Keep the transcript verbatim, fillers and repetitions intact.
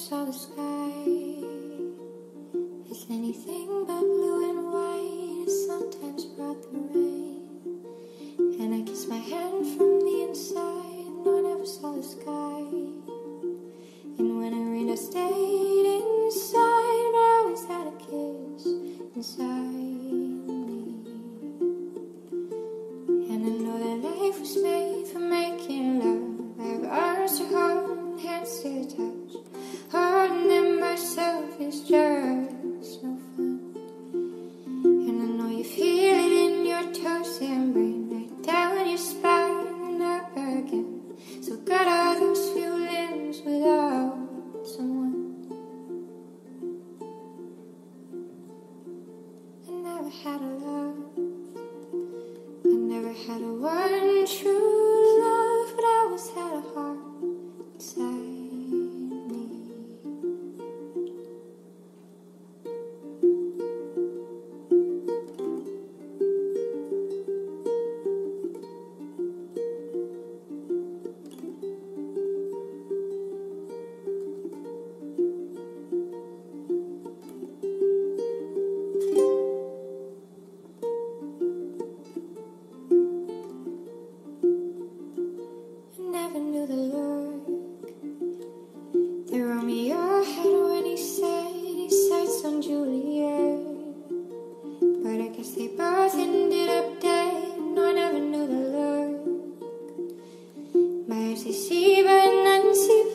saw the sky as anything but blue and white. It sometimes brought the rain, and I kissed my hand from the inside. No, I never saw the sky. And when it rained, I stayed inside, but I always had a kiss inside me. And I know that life was made for making love. I have arms to hold, hands to touch. Holding them myself is just no fun. And I know you feel it in your toes and brain, right down your spine and up again. So good are those few limbs without someone. I never had a love, I never had a one true love, but I always had a heart inside. Never knew the look that Romeo had when he said his sights on Juliet. But I guess they both ended up dead. No, I never knew the look. My eyes they see, but none see.